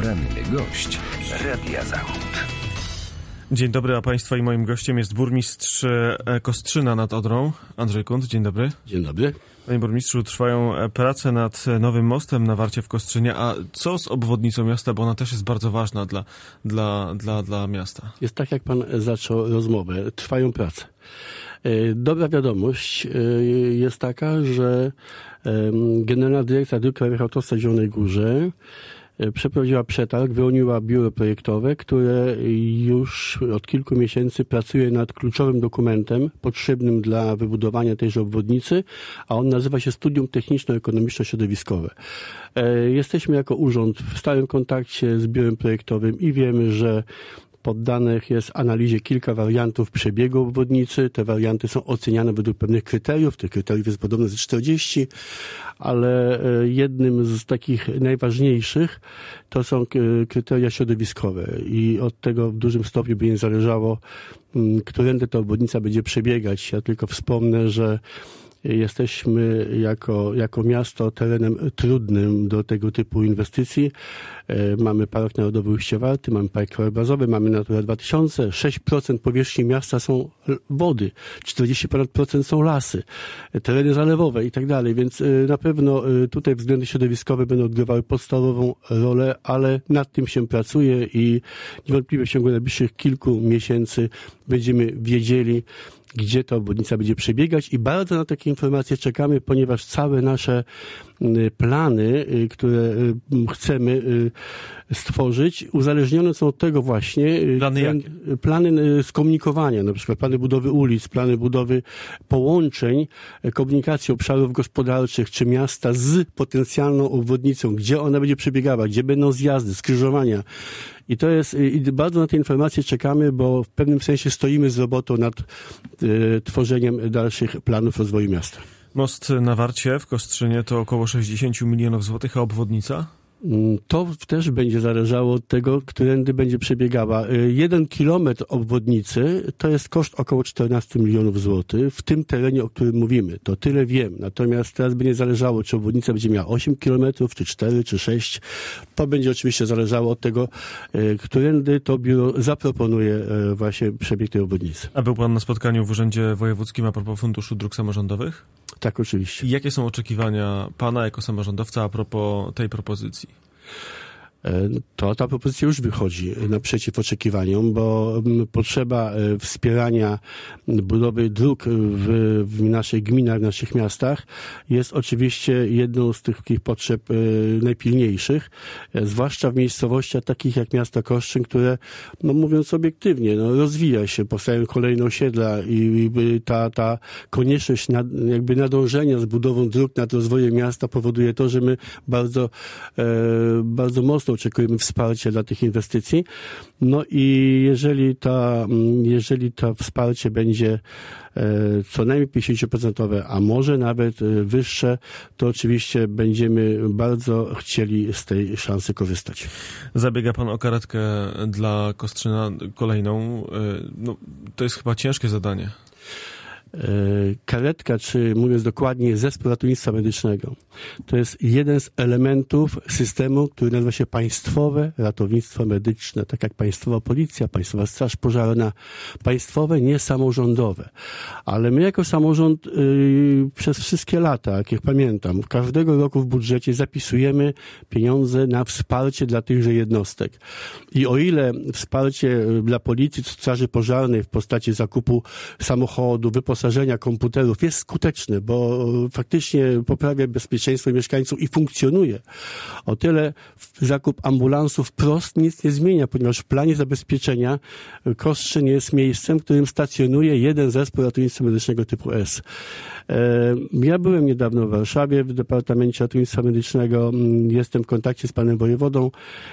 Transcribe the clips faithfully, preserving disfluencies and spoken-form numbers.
Poranny gość Radia Zachód. Dzień dobry, a Państwa i moim gościem jest burmistrz Kostrzyna nad Odrą, Andrzej Kunt. Dzień dobry. Dzień dobry. Panie burmistrzu, trwają prace nad nowym mostem na Warcie w Kostrzynie, a co z obwodnicą miasta, bo ona też jest bardzo ważna dla, dla, dla, dla miasta. Jest tak, jak pan zaczął rozmowę. Trwają prace. Dobra wiadomość jest taka, że Generalna Dyrekcja Dróg Krajowych Autostrad w Zielonej Górze przeprowadziła przetarg, wyłoniła biuro projektowe, które już od kilku miesięcy pracuje nad kluczowym dokumentem potrzebnym dla wybudowania tejże obwodnicy, a on nazywa się Studium Techniczno-Ekonomiczno-Środowiskowe. Jesteśmy jako urząd w stałym kontakcie z biurem projektowym i wiemy, że poddanych jest analizie kilka wariantów przebiegu obwodnicy. Te warianty są oceniane według pewnych kryteriów. Tych kryteriów jest podobno ze czterdzieści, ale jednym z takich najważniejszych to są kryteria środowiskowe i od tego w dużym stopniu będzie zależało, którędy ta obwodnica będzie przebiegać. Ja tylko wspomnę, że jesteśmy jako, jako miasto terenem trudnym do tego typu inwestycji. Mamy Park Narodowy Ujście Warty, mamy Park Krajobrazowy, mamy Natura dwa tysiące. sześć procent powierzchni miasta są wody, czterdzieści procent są lasy, tereny zalewowe i tak dalej. Więc na pewno tutaj względy środowiskowe będą odgrywały podstawową rolę, ale nad tym się pracuje i niewątpliwie w ciągu najbliższych kilku miesięcy będziemy wiedzieli, gdzie ta obwodnica będzie przebiegać i bardzo na takie informacje czekamy, ponieważ całe nasze plany, które chcemy stworzyć, uzależnione są od tego właśnie plany, jak? plany skomunikowania, na przykład plany budowy ulic, plany budowy połączeń, komunikacji obszarów gospodarczych czy miasta z potencjalną obwodnicą, gdzie ona będzie przebiegała, gdzie będą zjazdy, skrzyżowania. I to jest, i bardzo na te informacje czekamy, bo w pewnym sensie stoimy z robotą nad y, tworzeniem dalszych planów rozwoju miasta. Most na Warcie w Kostrzynie to około sześćdziesiąt milionów złotych, a obwodnica? To też będzie zależało od tego, którędy będzie przebiegała. Jeden kilometr obwodnicy to jest koszt około czternaście milionów złotych w tym terenie, o którym mówimy. To tyle wiem. Natomiast teraz będzie zależało, czy obwodnica będzie miała osiem kilometrów, czy cztery, czy sześć. To będzie oczywiście zależało od tego, którędy to biuro zaproponuje właśnie przebieg tej obwodnicy. A był pan na spotkaniu w Urzędzie Wojewódzkim a propos Funduszu Dróg Samorządowych? Tak, oczywiście. I jakie są oczekiwania pana jako samorządowca a propos tej propozycji? To ta propozycja już wychodzi naprzeciw oczekiwaniom, bo potrzeba wspierania budowy dróg w, w naszych gminach, w naszych miastach jest oczywiście jedną z tych takich potrzeb najpilniejszych, zwłaszcza w miejscowościach takich jak miasto Koszczyn, które, no mówiąc obiektywnie, no rozwija się, powstają kolejne osiedla i, i ta, ta konieczność nad, jakby nadążenia z budową dróg nad rozwojem miasta powoduje to, że my bardzo, e, bardzo mocno oczekujemy wsparcia dla tych inwestycji. No i jeżeli ta, jeżeli to wsparcie będzie co najmniej pięćdziesiąt procent, a może nawet wyższe, to oczywiście będziemy bardzo chcieli z tej szansy korzystać. Zabiega pan o karetkę dla Kostrzyna kolejną. No, to jest chyba ciężkie zadanie. Karetka, czy mówiąc dokładnie zespół ratownictwa medycznego, to jest jeden z elementów systemu, który nazywa się Państwowe Ratownictwo Medyczne, tak jak Państwowa Policja, Państwowa Straż Pożarna, państwowe, nie samorządowe. Ale my jako samorząd yy, przez wszystkie lata, jak pamiętam, każdego roku w budżecie zapisujemy pieniądze na wsparcie dla tychże jednostek. I o ile wsparcie dla Policji, Straży Pożarnej w postaci zakupu samochodu, wyposażenia komputerów jest skuteczny, bo faktycznie poprawia bezpieczeństwo mieszkańców i funkcjonuje. O tyle zakup ambulansów wprost nic nie zmienia, ponieważ w planie zabezpieczenia Kostrzyn jest miejscem, w którym stacjonuje jeden zespół ratownictwa medycznego typu S. Ja byłem niedawno w Warszawie w Departamencie Ratownictwa Medycznego, jestem w kontakcie z panem wojewodą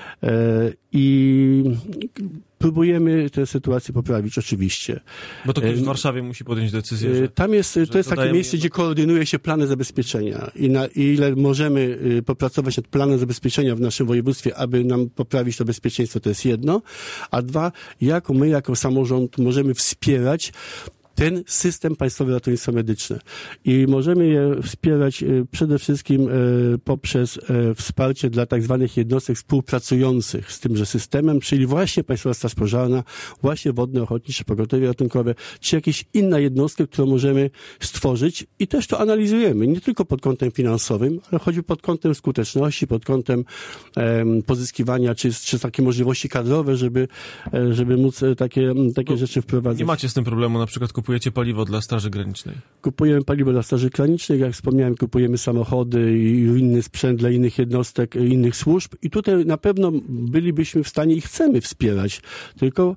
i próbujemy tę sytuację poprawić, oczywiście. Bo to ktoś w Warszawie musi podjąć decyzję, że... Tam jest, że to jest takie miejsce, jedno... gdzie koordynuje się plany zabezpieczenia i na ile możemy popracować nad planem zabezpieczenia w naszym województwie, aby nam poprawić to bezpieczeństwo, to jest jedno, a dwa, jak my jako samorząd możemy wspierać ten system Państwowe Ratownictwo Medyczne. I możemy je wspierać przede wszystkim poprzez wsparcie dla tak zwanych jednostek współpracujących z tymże systemem, czyli właśnie Państwowa Straż Pożarna, właśnie Wodne Ochotnicze Pogotowie Ratunkowe, czy jakieś inne jednostki, które możemy stworzyć i też to analizujemy, nie tylko pod kątem finansowym, ale choćby pod kątem skuteczności, pod kątem um, pozyskiwania, czy, czy takie możliwości kadrowe, żeby, żeby móc takie, takie rzeczy wprowadzać. Nie macie z tym problemu, na przykład kupujecie paliwo dla Straży Granicznej? Kupujemy paliwo dla Straży Granicznej, jak wspomniałem, kupujemy samochody i inny sprzęt dla innych jednostek, innych służb i tutaj na pewno bylibyśmy w stanie i chcemy wspierać, tylko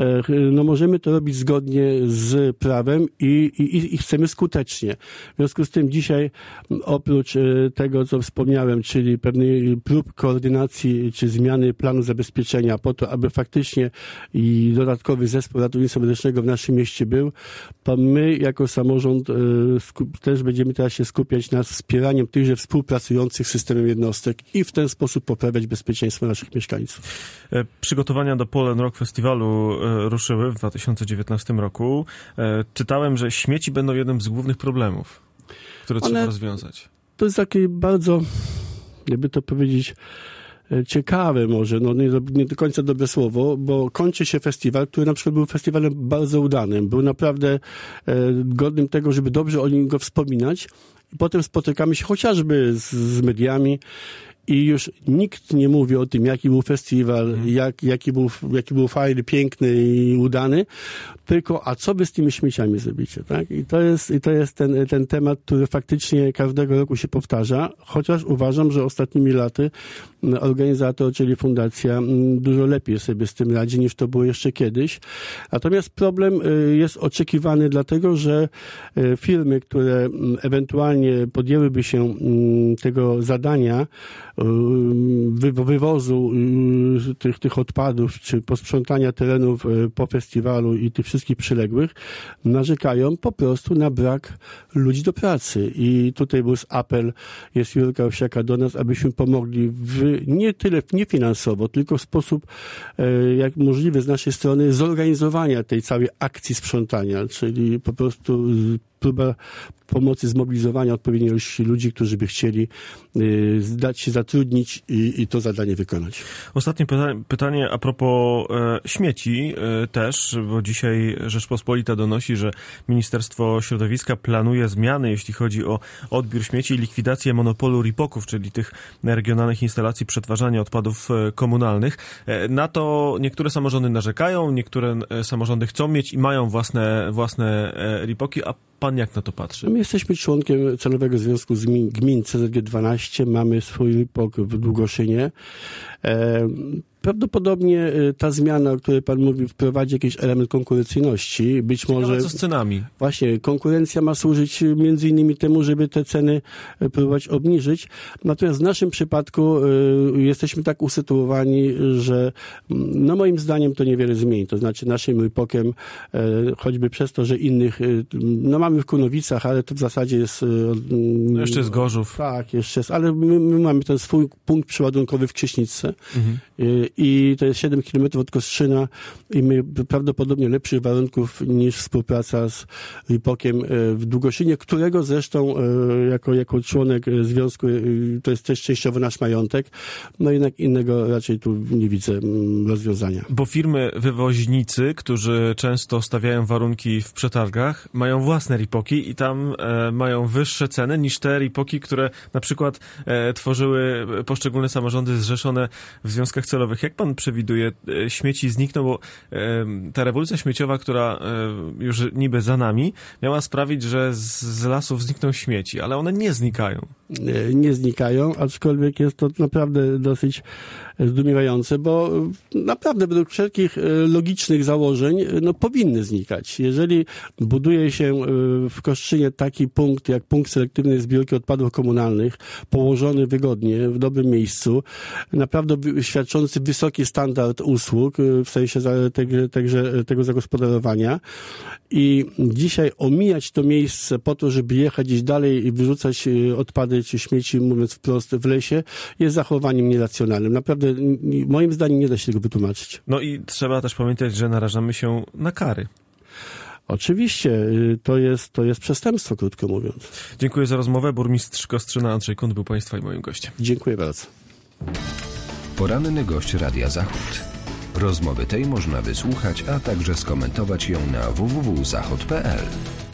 no, możemy to robić zgodnie z prawem i, i, i chcemy skutecznie. W związku z tym dzisiaj oprócz tego, co wspomniałem, czyli pewnej prób koordynacji czy zmiany planu zabezpieczenia po to, aby faktycznie i dodatkowy zespół ratownictwa medycznego w naszym mieście był, to my jako samorząd skup, też będziemy teraz się skupiać nad wspieraniem tychże współpracujących z systemem jednostek i w ten sposób poprawiać bezpieczeństwo naszych mieszkańców. Przygotowania do Polen Rock Festiwalu ruszyły w dwa tysiące dziewiętnastym roku. Czytałem, że śmieci będą jednym z głównych problemów, które One, trzeba rozwiązać. To jest takie bardzo, jakby to powiedzieć, ciekawe może, no nie, nie do końca dobre słowo, bo kończy się festiwal, który na przykład był festiwalem bardzo udanym. Był naprawdę e, godnym tego, żeby dobrze o nim go wspominać. I potem spotykamy się chociażby z, z mediami i już nikt nie mówi o tym, jaki był festiwal, hmm. jak, jaki, był, jaki był fajny, piękny i udany, tylko a co wy z tymi śmieciami zrobicie, tak? I to jest, i to jest ten, ten temat, który faktycznie każdego roku się powtarza, chociaż uważam, że ostatnimi laty organizator, czyli fundacja, dużo lepiej sobie z tym radzi, niż to było jeszcze kiedyś. Natomiast problem jest oczekiwany dlatego, że firmy, które ewentualnie podjęłyby się tego zadania, wywozu tych, tych odpadów, czy posprzątania terenów po festiwalu i tych wszystkich przyległych, narzekają po prostu na brak ludzi do pracy. I tutaj był apel, jest Jurka Owsiaka do nas, abyśmy pomogli w, nie tyle nie finansowo, tylko w sposób jak możliwy z naszej strony zorganizowania tej całej akcji sprzątania, czyli po prostu próba pomocy zmobilizowania odpowiedniej ilości ludzi, którzy by chcieli y, dać się zatrudnić i, i to zadanie wykonać. Ostatnie pyta- pytanie a propos e, śmieci e, też, bo dzisiaj Rzeczpospolita donosi, że Ministerstwo Środowiska planuje zmiany, jeśli chodzi o odbiór śmieci i likwidację monopolu ripoków, czyli tych regionalnych instalacji przetwarzania odpadów e, komunalnych. E, na to niektóre samorządy narzekają, niektóre e, samorządy chcą mieć i mają własne, własne e, ripoki, a pan jak na to patrzy? My jesteśmy członkiem Celowego Związku Gmin C Z G dwanaście, mamy swój ripok w Długoszynie. E, Prawdopodobnie ta zmiana, o której pan mówi, wprowadzi jakiś element konkurencyjności. Być Ciekawe, może... co z cenami? Właśnie, konkurencja ma służyć między innymi temu, żeby te ceny próbować obniżyć. Natomiast w naszym przypadku y, jesteśmy tak usytuowani, że no moim zdaniem to niewiele zmieni. To znaczy naszym ripokiem, y, choćby przez to, że innych, y, no mamy w Kunowicach, ale to w zasadzie jest... Y, no jeszcze jest Gorzów. Tak, jeszcze jest, ale my, my mamy ten swój punkt przeładunkowy w Krzyśniczce. Mhm. Y, I to jest siedem kilometrów od Kostrzyna i my prawdopodobnie lepszych warunków niż współpraca z ripokiem w Długoszynie, którego zresztą jako, jako członek związku to jest też częściowo nasz majątek. No jednak innego raczej tu nie widzę rozwiązania. Bo firmy wywoźnicy, którzy często stawiają warunki w przetargach, mają własne ripoki i tam e, mają wyższe ceny niż te ripoki, które na przykład e, tworzyły poszczególne samorządy zrzeszone w związkach celowych. Jak pan przewiduje, śmieci znikną, bo e, ta rewolucja śmieciowa, która e, już niby za nami, miała sprawić, że z, z lasów znikną śmieci, ale one nie znikają. Nie, nie znikają, aczkolwiek jest to naprawdę dosyć zdumiewające, bo naprawdę według wszelkich logicznych założeń no, powinny znikać. Jeżeli buduje się w Kostrzynie taki punkt, jak punkt selektywnej zbiórki odpadów komunalnych, położony wygodnie, w dobrym miejscu, naprawdę świadczący wysoki standard usług, w sensie tego, tego, tego zagospodarowania i dzisiaj omijać to miejsce po to, żeby jechać gdzieś dalej i wyrzucać odpady czy śmieci, mówiąc wprost, w lesie, jest zachowaniem nieracjonalnym. Naprawdę moim zdaniem nie da się tego wytłumaczyć. No i trzeba też pamiętać, że narażamy się na kary. Oczywiście, to jest, to jest przestępstwo, krótko mówiąc. Dziękuję za rozmowę. Burmistrz Kostrzyna Andrzej Kunt był Państwa i moim gościem. Dziękuję bardzo. Poranny gość Radia Zachód. Rozmowy tej można wysłuchać, a także skomentować ją na w w w kropka zachód kropka p l.